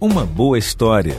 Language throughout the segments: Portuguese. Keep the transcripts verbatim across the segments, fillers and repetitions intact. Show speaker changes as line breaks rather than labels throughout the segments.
Uma boa história.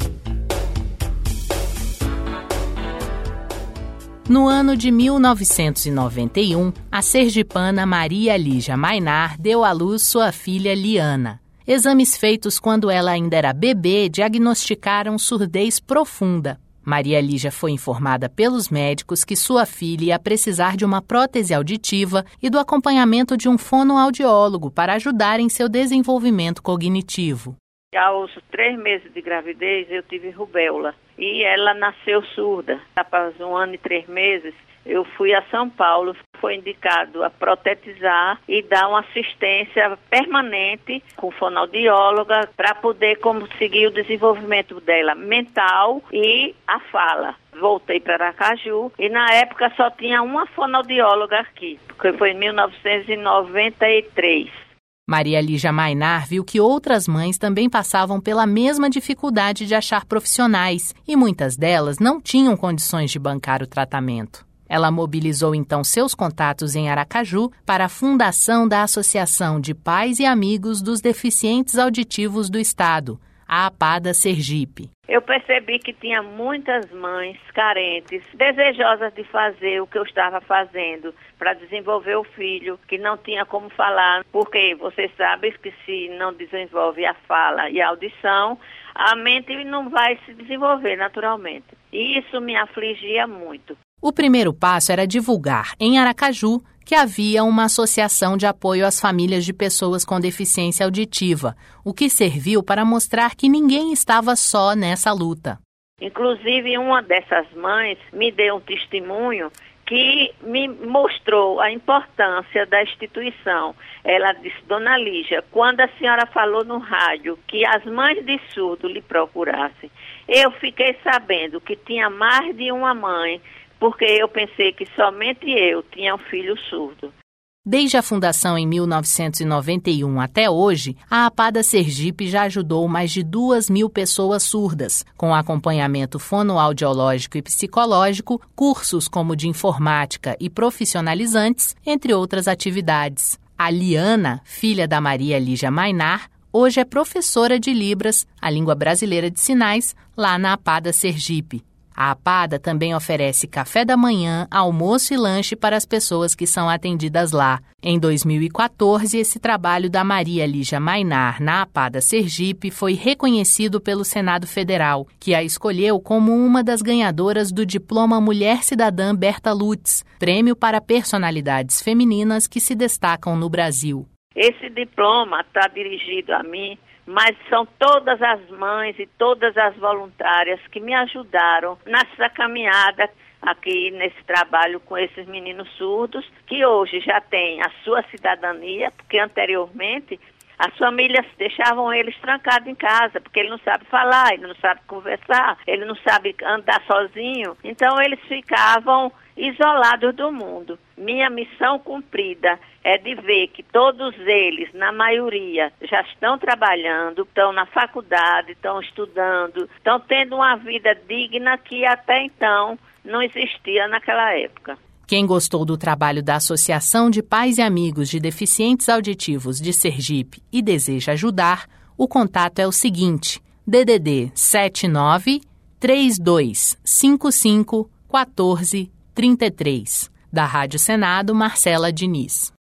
No ano de mil novecentos e noventa e um, a sergipana Maria Lígia Maynar deu à luz sua filha Liana. Exames feitos quando ela ainda era bebê diagnosticaram surdez profunda. Maria Lígia foi informada pelos médicos que sua filha ia precisar de uma prótese auditiva e do acompanhamento de um fonoaudiólogo para ajudar em seu desenvolvimento cognitivo.
Aos três meses de gravidez, eu tive rubéola e ela nasceu surda. Após um ano e três meses, eu fui a São Paulo, foi indicado a protetizar e dar uma assistência permanente com fonoaudióloga para poder conseguir o desenvolvimento dela mental e a fala. Voltei para Aracaju e na época só tinha uma fonoaudióloga aqui, porque foi em mil novecentos e noventa e três.
Maria Lígia Maynar viu que outras mães também passavam pela mesma dificuldade de achar profissionais e muitas delas não tinham condições de bancar o tratamento. Ela mobilizou então seus contatos em Aracaju para a fundação da Associação de Pais e Amigos dos Deficientes Auditivos do Estado, a APADA Sergipe.
Eu percebi que tinha muitas mães carentes, desejosas de fazer o que eu estava fazendo para desenvolver o filho, que não tinha como falar, porque você sabe que se não desenvolve a fala e a audição, a mente não vai se desenvolver naturalmente. E isso me afligia muito.
O primeiro passo era divulgar, em Aracaju, que havia uma associação de apoio às famílias de pessoas com deficiência auditiva, o que serviu para mostrar que ninguém estava só nessa luta.
Inclusive, uma dessas mães me deu um testemunho que me mostrou a importância da instituição. Ela disse: Dona Lígia, quando a senhora falou no rádio que as mães de surdo lhe procurassem, eu fiquei sabendo que tinha mais de uma mãe, porque eu pensei que somente eu tinha um filho surdo.
Desde a fundação em mil novecentos e noventa e um até hoje, a APADA Sergipe já ajudou mais de duas mil pessoas surdas, com acompanhamento fonoaudiológico e psicológico, cursos como de informática e profissionalizantes, entre outras atividades. A Liana, filha da Maria Lígia Maynar, hoje é professora de Libras, a língua brasileira de sinais, lá na APADA Sergipe. A APADA também oferece café da manhã, almoço e lanche para as pessoas que são atendidas lá. Em dois mil e quatorze, esse trabalho da Maria Lígia Maynar na APADA Sergipe foi reconhecido pelo Senado Federal, que a escolheu como uma das ganhadoras do diploma Mulher Cidadã Berta Lutz, prêmio para personalidades femininas que se destacam no Brasil.
Esse diploma está dirigido a mim, mas são todas as mães e todas as voluntárias que me ajudaram nessa caminhada aqui nesse trabalho com esses meninos surdos, que hoje já têm a sua cidadania, porque anteriormente as famílias deixavam eles trancados em casa, porque ele não sabe falar, ele não sabe conversar, ele não sabe andar sozinho, então eles ficavam isolados do mundo. Minha missão cumprida é de ver que todos eles, na maioria, já estão trabalhando, estão na faculdade, estão estudando, estão tendo uma vida digna que até então não existia naquela época.
Quem gostou do trabalho da Associação de Pais e Amigos de Deficientes Auditivos de Sergipe e deseja ajudar, o contato é o seguinte: D D D sete nove, três dois cinco cinco, um quatro três três. Da Rádio Senado, Marcela Diniz.